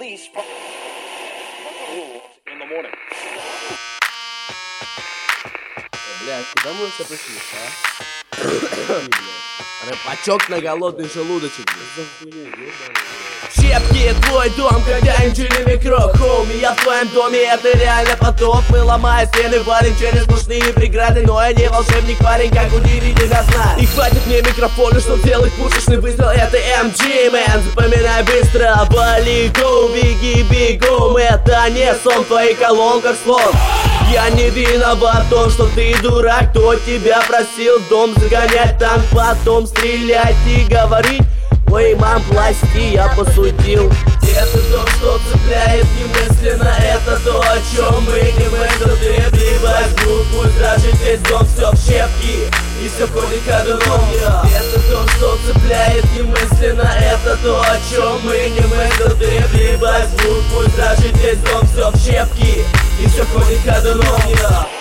Блядь, куда мы все пришли, а? Рэпачок на голодный желудочек. Щепки, твой дом, когда ничего не микро, хоуми. Я в твоем доме, это реально потоп. Мы ломаем стены, валим через сплошные преграды. Но я не волшебник, парень, как удивить нельзя знать. И хватит мне микрофона, чтоб делать пушечный выстрел. Это MG, man, запоминай быстро. Вали, go, беги, бегом. Это не сон, в твоих колонках слон. Я не виноват в том, что ты дурак. Кто тебя просил в дом загонять танк, потом стрелять и говорить: ой, мам, пласти, я посудил. Это то, что цепляет немысленно. Это то, о чем мы не мыслим. Ты либо звук, пусть дрожит весь дом. Все в щепки и все ходит ходуном. Это то, что цепляет немысленно. Это то, о чем мы не мыслим. Ты либо звук, пусть дрожит весь дом. Все в щепки и все ходит ходуном.